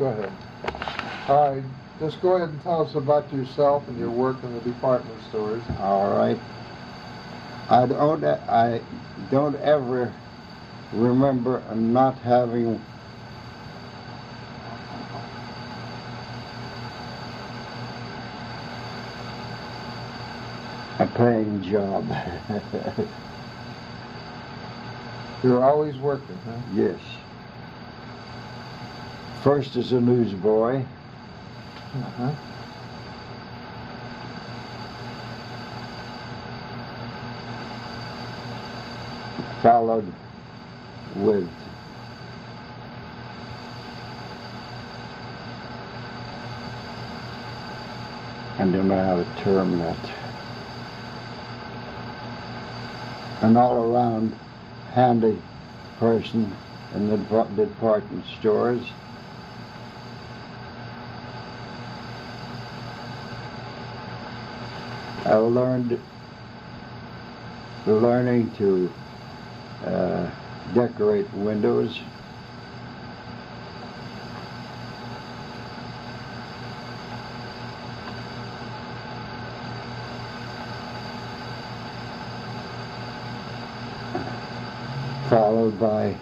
Go ahead. All right, just go ahead and tell us about yourself and your work in the department stores. All right. I don't ever remember not having a paying job. You're always working, huh? Yes. First as a newsboy. Uh-huh. Followed with I don't know how to term that. An all-around handy person in the department stores. I learning to decorate windows. Followed by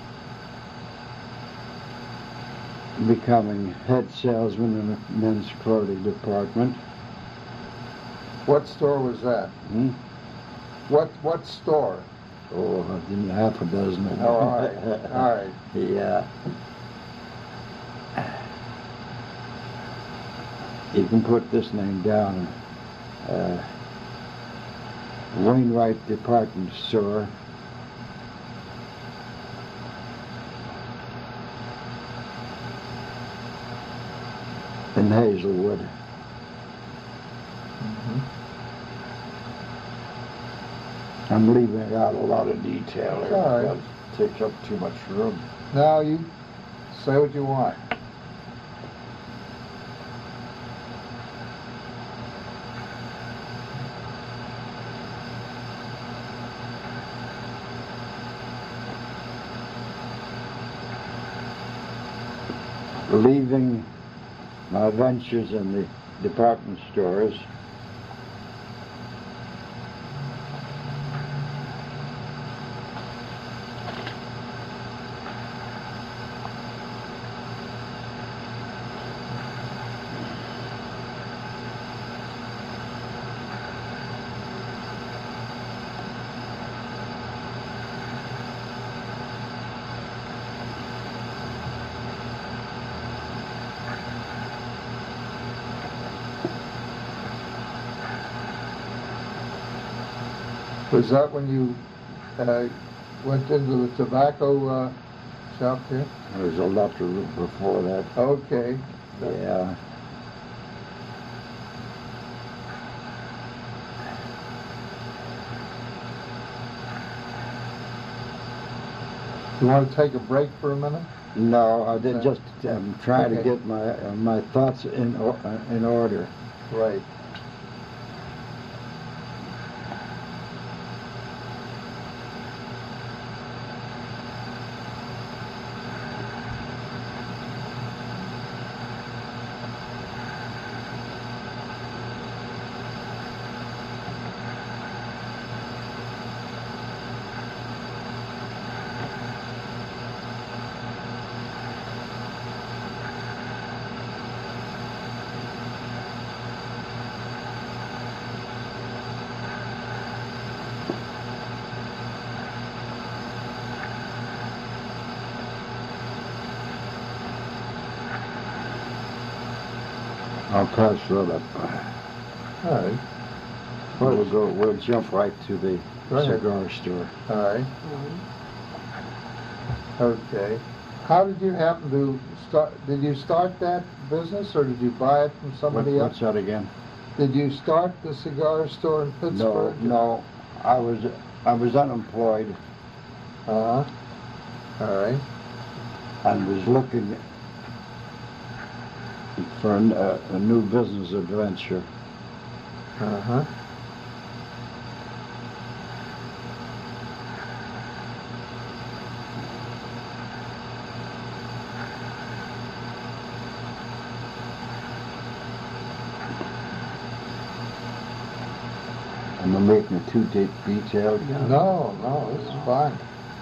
becoming head salesman in a men's clothing department. What store was that? Hmm? What store? Oh, half a dozen. Oh, all right. All right. Yeah. You can put this name down. Wainwright Department Store. In Hazelwood. Mm-hmm. I'm leaving out a lot of detail here. All right. It takes up too much room. Now you say what you want. Leaving my ventures in the department stores, Was that when you went into the tobacco shop here? there was a lot before that. Okay. Yeah. You want to take a break for a minute? No, I did just trying to Okay. get my thoughts in order. Right. I'll pass that up. All right. We'll jump right to the Go ahead. cigar store. All right. Okay. How did you happen to start? Did you start that business, or did you buy it from somebody What's else? that again? Did you start the cigar store in Pittsburgh? No, I was unemployed Uh huh. All right. and was looking for a new business adventure. Uh huh. Am I making it too detailed? No, this is fine.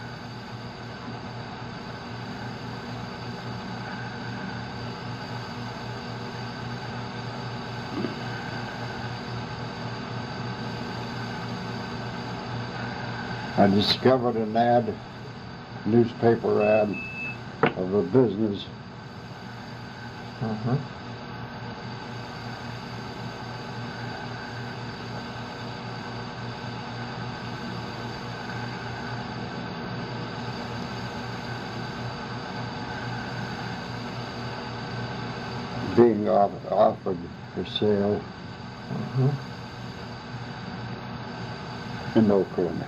I discovered an ad, newspaper ad, of a business. Uh-huh. Being offered for sale Uh-huh. in Oakland.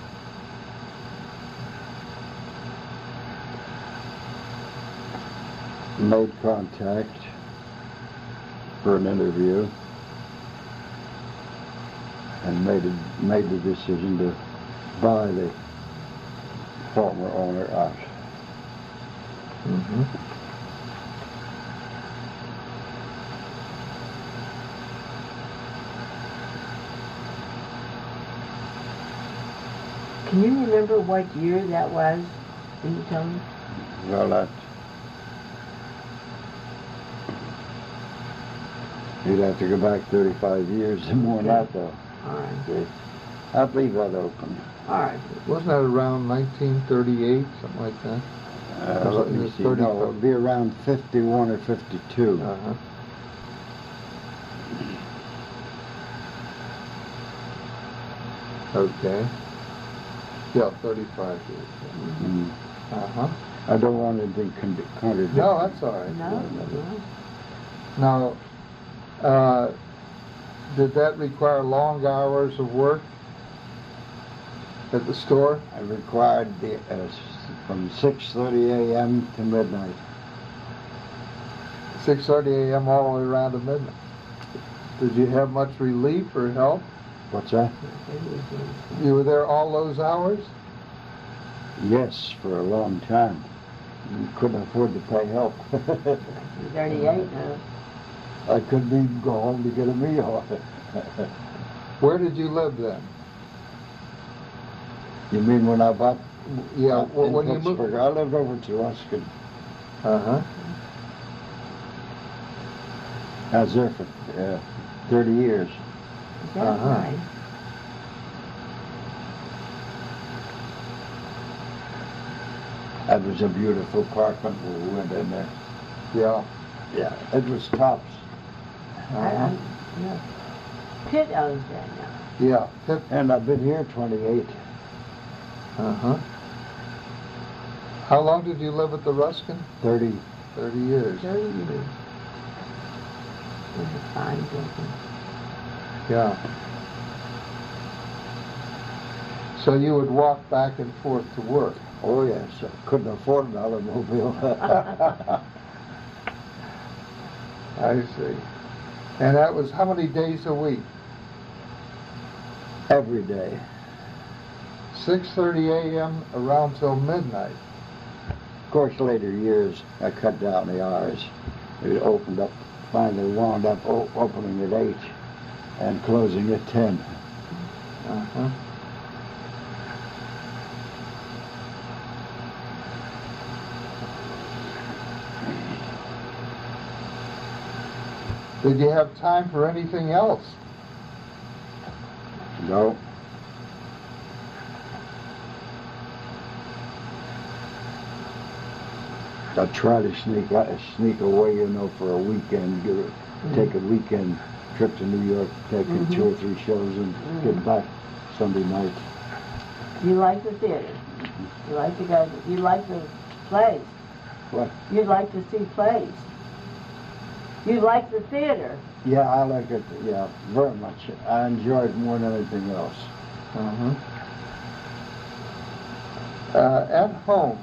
Made contact for an interview and made the decision to buy the former owner out. Mm-hmm. Can you remember what year that was? Can you tell me? Well, you'd have to go back 35 years and more than that, though. All right, good. I'd leave that open. All right. Wasn't that around 1938, something like that? Let me see. No, it'd be around 51 or 52. Uh-huh. Okay. Yeah, 35 years. Mm. Uh-huh. I don't want anything contradictory. No, that's all right. No, no. Now, did that require long hours of work at the store? I required from 6:30 a.m. to midnight. 6:30 a.m. all the way around to midnight. Did you have much relief or help? What's that? You were there all those hours? Yes, for a long time. You couldn't afford to pay help. 38 now. I couldn't even go home to get a meal. Where did you live then? You mean when I bought? Yeah, well, in when you moved. Pittsburgh? I lived over to Ruskin. Uh-huh. I was there for 30 years. Is that Uh-huh. right? That was a beautiful apartment when we went in there. Yeah. Yeah, it was tops. Uh-huh. Yeah. Pitt owns that now. Yeah. Pip. And I've been here 28. Uh-huh. How long did you live at the Ruskin? 30. 30 years. 30 years. It was a fine building. Yeah. So you would walk back and forth to work. Oh yes, I couldn't afford an automobile. I see. And that was how many days a week? Every day. 6:30 a.m. around till midnight. Of course, later years, I cut down the hours. It opened up, finally wound up opening at 8 and closing at 10. Uh-huh. Did you have time for anything else? No. I try to sneak away, for a weekend, take a weekend trip to New York, take 2 or 3 shows and get back Sunday night. You like the theater. You like to go. You like the plays. What? You like to see plays. You like the theater. Yeah, I like it, very much. I enjoy it more than anything else. Uh-huh. At home,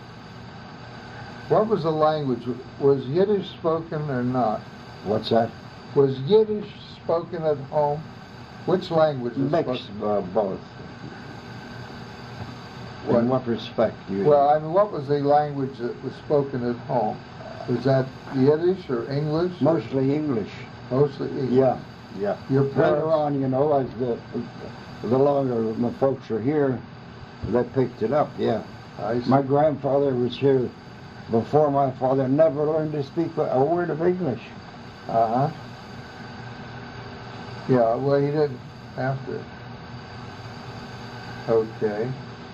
what was the language? Was Yiddish spoken or not? What's that? Was Yiddish spoken at home? Which language was Mixed, spoken? both. What? In what respect do you? Well, I mean, what was the language that was spoken at home? Was that Yiddish or English? Mostly English. Mostly English. Yeah, Yeah. Your Later parents? on, you know, as the longer my folks were here, they picked it up, yeah. I see. My grandfather was here before my father never learned to speak a word of English. Uh-huh. Yeah, well, he didn't have to. Okay.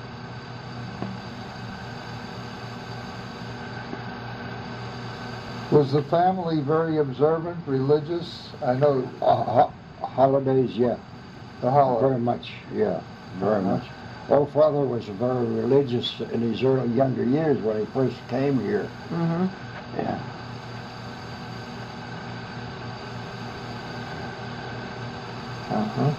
Was the family very observant, religious? I know Holidays, yeah. the holiday. Very much, yeah, very Uh-huh. much. Old father was very religious in his younger years when he first came here. Mm-hmm. Yeah. Uh-huh.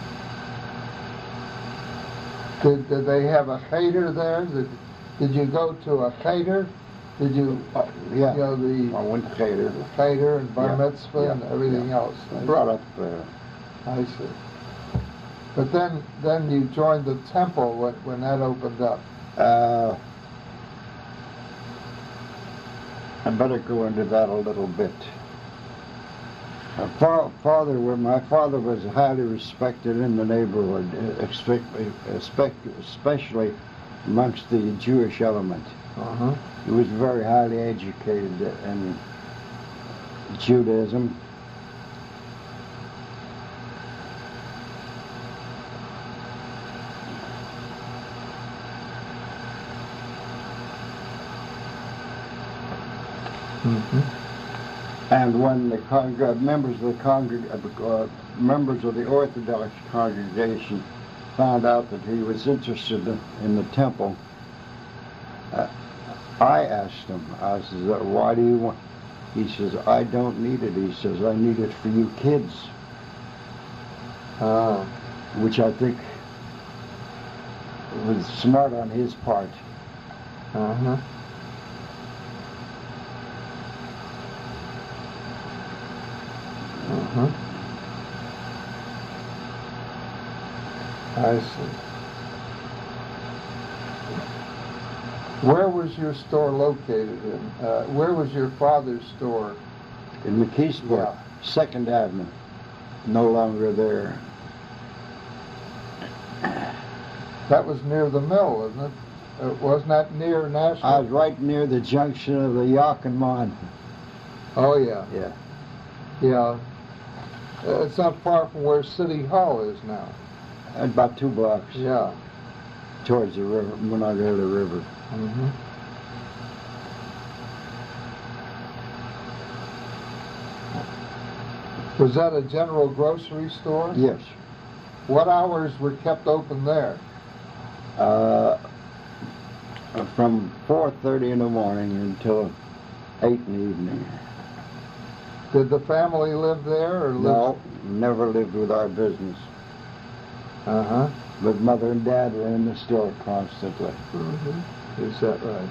Did they have a cheder there? Did you go to a cheder? Did you, Yeah. you know, the I went to Cater. cheder and bar Yeah, mitzvah and yeah, everything yeah. else? Brought up I see. But then you joined the temple when that opened up. I better go into that a little bit. My father was highly respected in the neighborhood, especially amongst the Jewish element. Uh-huh. He was very highly educated in Judaism. Mm-hmm. And when the members of the Orthodox congregation found out that he was interested in the temple, I asked him, I says, why do you want? He says, I don't need it. He says, I need it for you kids. Which I think was smart on his part. Uh-huh. Uh-huh. I see. Where was your store located in? Where was your father's store? In McKeesport, 2nd Avenue. No longer there. That was near the mill, isn't it? Wasn't that near National? I was right near the junction of the Yock and Mon. Oh, yeah. Yeah. Yeah. It's not far from where City Hall is now. About 2 blocks Yeah. towards the river, Monongahela River. Mm-hmm. Was that a general grocery store? Yes. What hours were kept open there? From 4:30 in the morning until 8 in the evening. Did the family live there or No, never lived with our business. Uh-huh. But Mother and Dad were in the store constantly. Mm-hmm. Is that right?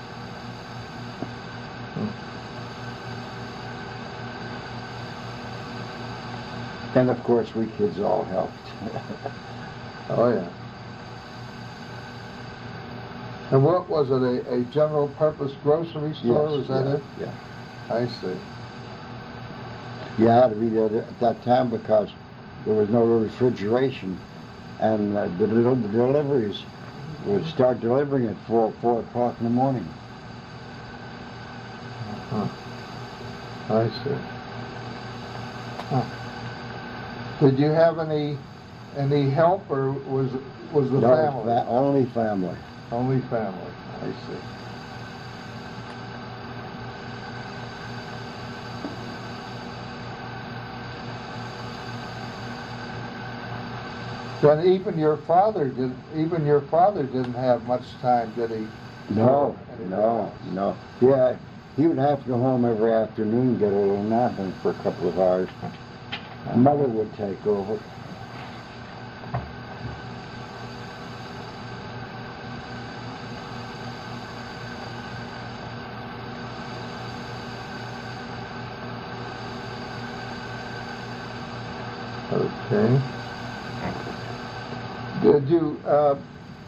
And of course we kids all helped. Oh, yeah. And what was it, a general purpose grocery store? Yes, Was that it? Yeah. I see. You had to be there at that time because there was no refrigeration, and the deliveries would start delivering at 4 o'clock in the morning. Huh. I see. Huh. Did you have any help, or was the No, family? only family. Only family. I see. Then even your father didn't have much time, did he? No, Anything no, else? no. Yeah, he would have to go home every afternoon, get a little nap in for a couple of hours. Mother would take over. Okay. Did you,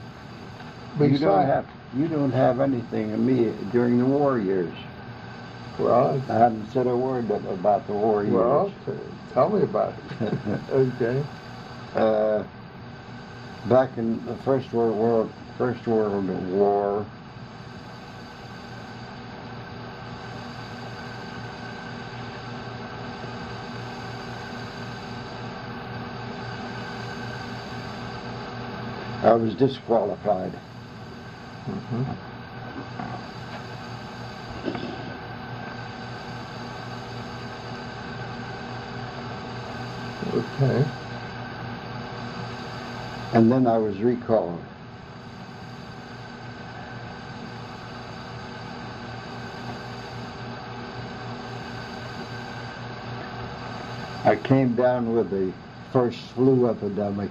You don't have anything of me during the war years. Well, I haven't said a word about the war years. well, tell me about it. Okay. Back in the First World War, I was disqualified. Mm-hmm. Okay. And then I was recalled. I came down with the first flu epidemic.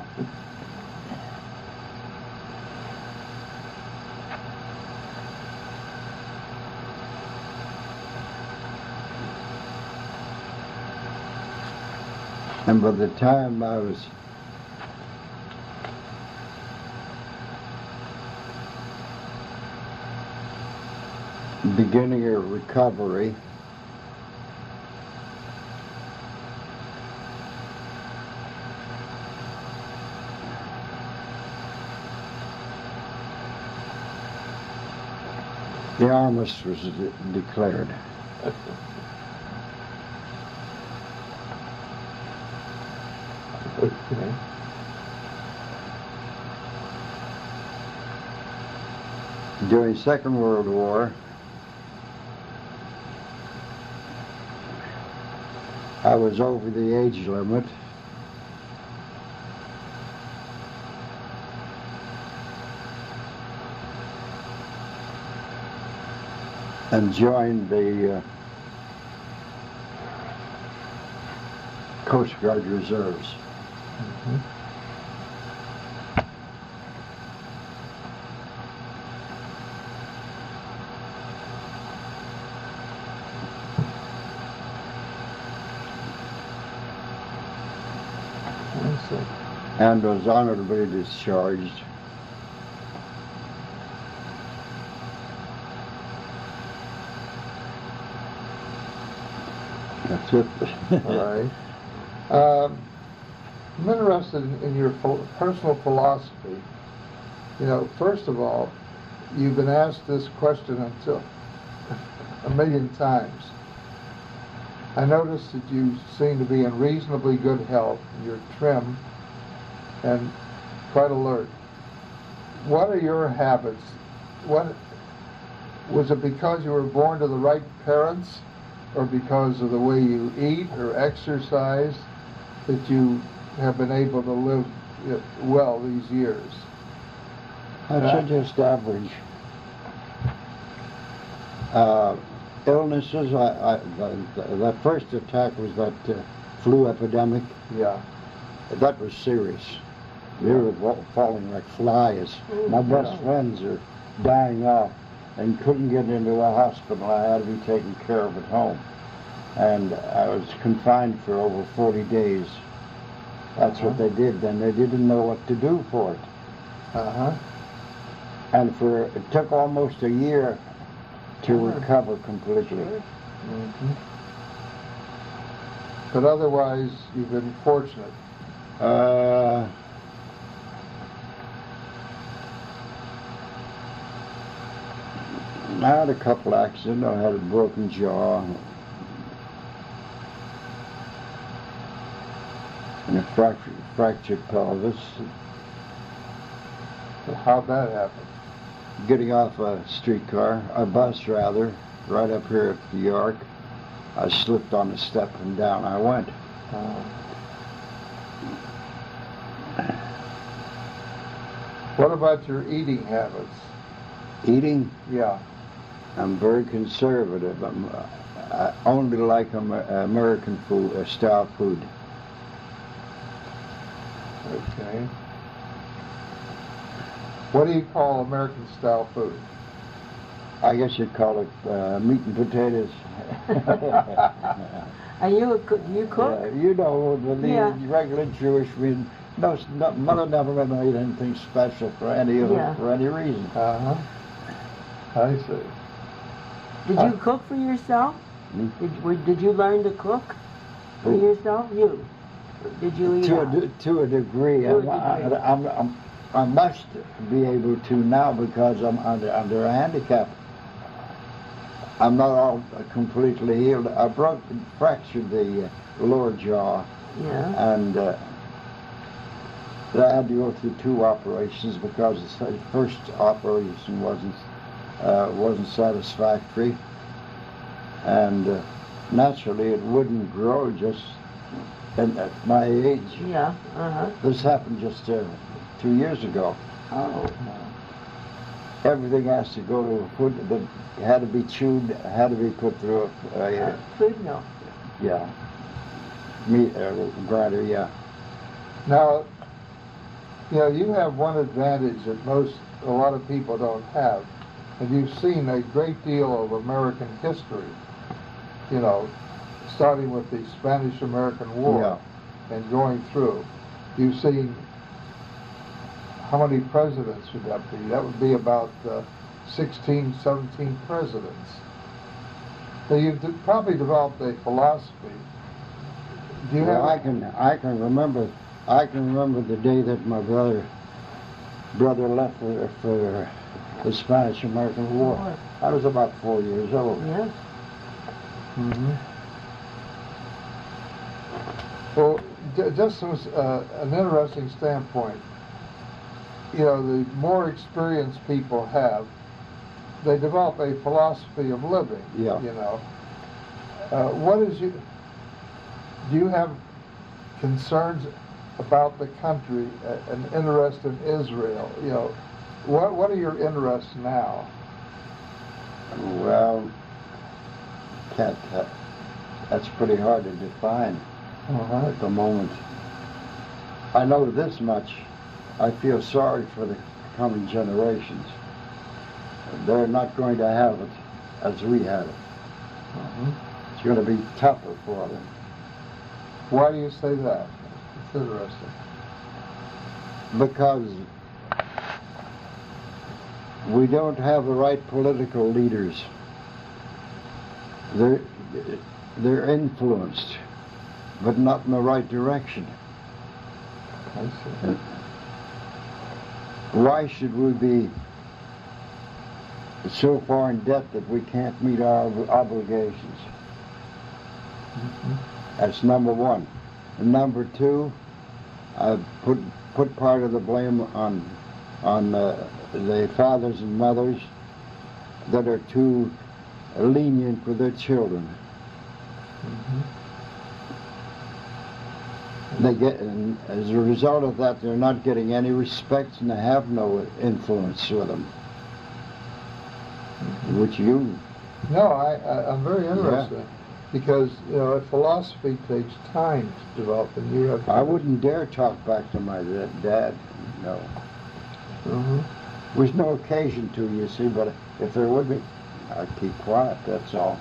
And by the time I was beginning a recovery, the armistice was declared. Okay. During Second World War, I was over the age limit. And joined the Coast Guard Reserves. Mm-hmm. I see. And was honorably discharged. That's it. All right. I'm interested in your personal philosophy. You know, first of all, you've been asked this question until a million times. I noticed that you seem to be in reasonably good health. You're trim and quite alert. What are your habits? What was it, because you were born to the right parents, or because of the way you eat or exercise, that you have been able to live well these years? I'd say just average. Illnesses, that first attack was that flu epidemic. Yeah. That was serious. We were falling like flies. My best friends are dying off and couldn't get into the hospital. I had to be taken care of at home. And I was confined for over 40 days. That's what they did then. They didn't know what to do for it. Uh-huh. And it took almost a year to recover completely. Mm-hmm. But otherwise, you've been fortunate. I had a couple accidents. I had a broken jaw and a fractured pelvis. How'd that happen? Getting off a streetcar, a bus rather, right up here at the York. I slipped on a step and down I went. What about your eating habits? Eating? Yeah. I'm very conservative. I only like American food, style food. Okay. What do you call American style food? I guess you'd call it meat and potatoes. Are you do you cook? You know, the Yeah. regular Jewish mean. Mother never made anything special for any Yeah. for any reason. Uh-huh. I see. Did you cook for yourself? Did you learn to cook for Who? yourself? You. Did you eat out? To a degree. To a degree. I must be able to now because I'm under a handicap. I'm not all completely healed. I fractured the lower jaw, Yeah. and I had to go through 2 operations because the first operation wasn't satisfactory, and naturally it wouldn't grow just at my age. Yeah. Uh-huh. This happened just 2 years ago. Oh. Everything has to go to food that had to be chewed, had to be put through a Food mill. yeah, meat grinder, yeah. Now, you have one advantage that a lot of people don't have, and you've seen a great deal of American history, starting with the Spanish-American War and going through. You've seen how many presidents would that be? That would be about 16, 17 presidents. So you've probably developed a philosophy. Do you Well, have? I can remember the day that my brother left for the Spanish-American War. I was about 4 years old. Yes. Mm-hmm. Well, just from an interesting standpoint, the more experienced people have, they develop a philosophy of living. Yeah. Do you have concerns about the country, an interest in Israel? What are your interests now? Well, that's pretty hard to define at the moment. I know this much. I feel sorry for the coming generations. They're not going to have it as we had it. It's going to be tougher for them. Why do you say that? It's interesting. Because we don't have the right political leaders. They're influenced, but not in the right direction. I see. Why should we be so far in debt that we can't meet our obligations? That's number one. And number two, I put part of the blame on the fathers and mothers that are too lenient with their children. They get, and as a result of that, they're not getting any respect, and they have no influence with them. Which you? No, I'm very interested because a philosophy takes time to develop, and you have. I wouldn't dare talk back to my dad. No. There's no occasion to, you see. But if there would be, I'd keep quiet. That's all.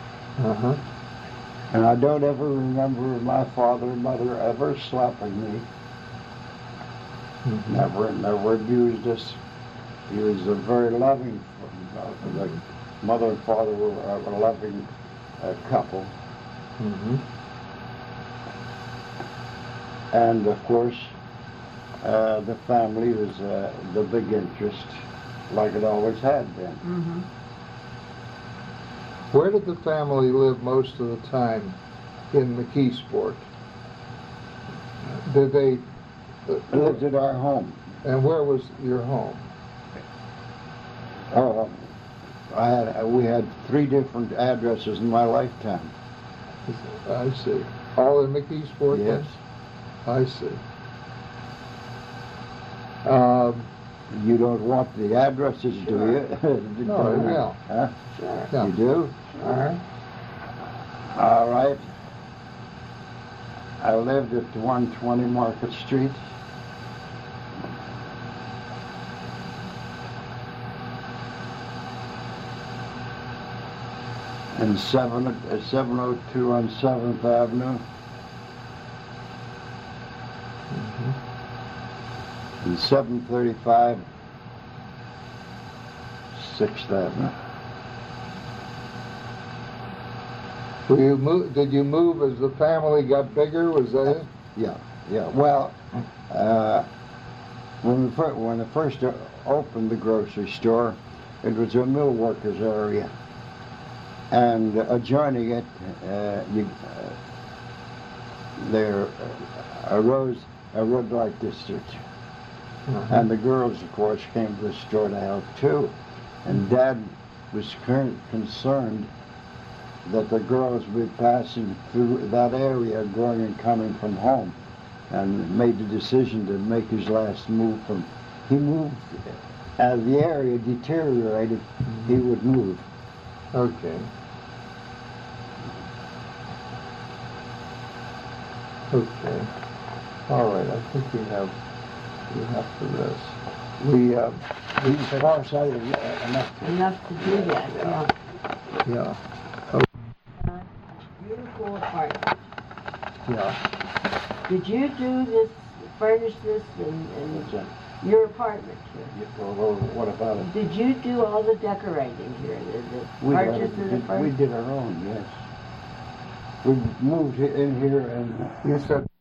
And I don't ever remember my father and mother ever slapping me. Never abused us. He was a very loving. The mother and father were a loving couple. And of course, the family was the big interest, like it always had been. Where did the family live most of the time in McKeesport? Did they? Lived at our home. And where was your home? Oh, we had 3 different addresses in my lifetime. I see. All in McKeesport? Yes. I see. You don't want the addresses, do you? No, I will. Huh? Sure. Yeah. You do? Sure. All right. I lived at 120 Market Street. And 702 on 7th Avenue. And 735 6th Avenue. Did you move as the family got bigger? Was that it? Yeah. Well, when I first opened the grocery store, it was a mill workers area, and adjoining it, there arose a red light district. And the girls, of course, came to the store to help too. And Dad was concerned that the girls would be passing through that area, going and coming from home, and made the decision to make his last move he moved, as the area deteriorated, he would move. Okay. Okay. All right, I think we have enough of this. He's far-sighted enough to... Enough to do that, yeah. Yeah. Beautiful apartment. Yeah. Did you do this, furnish this in your apartment here? What about it? Did you do all the decorating here? We did our own, yes. We moved in here and... You said